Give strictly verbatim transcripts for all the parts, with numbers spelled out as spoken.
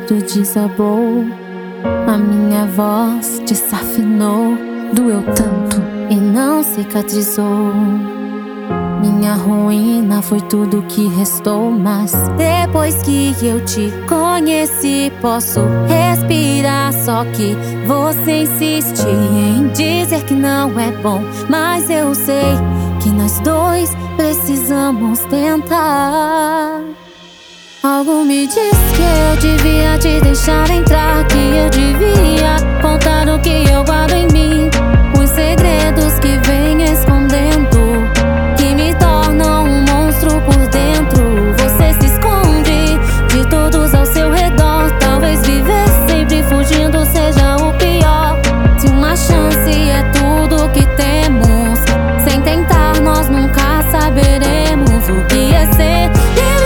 inteiro desabou, a minha voz desafinou, doeu tanto e não cicatrizou. Minha ruína foi tudo que restou, mas depois que eu te conheci posso respirar. Só que você insiste em dizer que não é bom, mas eu sei que nós dois precisamos tentar. Algo me diz que eu devia te deixar entrar, que eu devia contar o que eu guardo em mim, os segredos que vem escondendo, que me tornam um monstro por dentro. Você se esconde de todos ao seu redor, talvez viver sempre fugindo seja o pior. Se uma chance é tudo que temos, sem tentar nós nunca saberemos o que é ser feliz.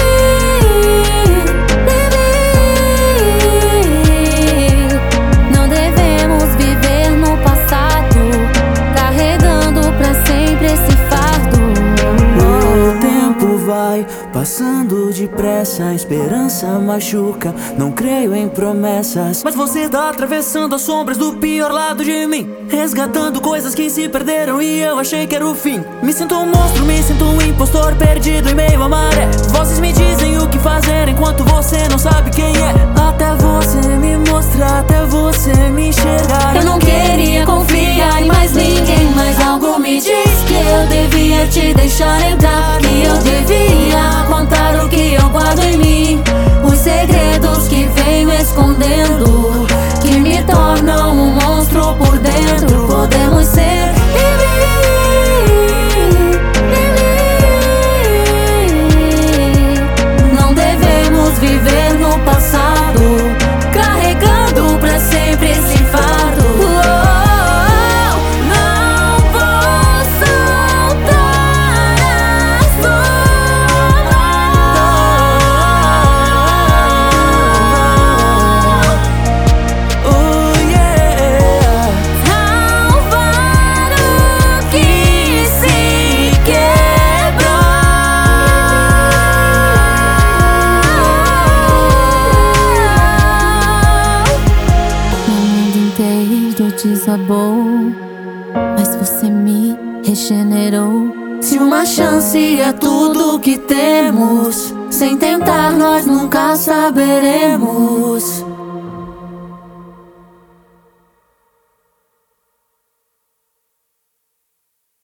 Não devemos viver no passado, carregando pra sempre esse fardo. O tempo vai passando depressa, a esperança machuca, não creio em promessas, mas você tá atravessando as sombras do pior lado de mim, resgatando coisas que se perderam e eu achei que era o fim. Me sinto um monstro, me sinto um impostor perdido em meio à maré. Vozes me dizem o que fazer enquanto você não sabe quem é, até você me mostrar, até você me enxergar. Eu não queria confiar em mais ninguém, mas algo me diz que eu devia te deixar entrar, que eu devia contar o que eu guardo em mim, os segredos que venho escondendo, que me tornam um monstro por dentro. Podemos ser livres, livres. Não devemos viver no passado, carregando pra sempre esse fardo. Oh, não vou soltar as sombras. Oh yeah. Salvar o que se quebrou. Meu mundo inteiro desabou, mas você me regenerou. Se uma chance é tudo que temos, sem tentar nós nunca saberemos.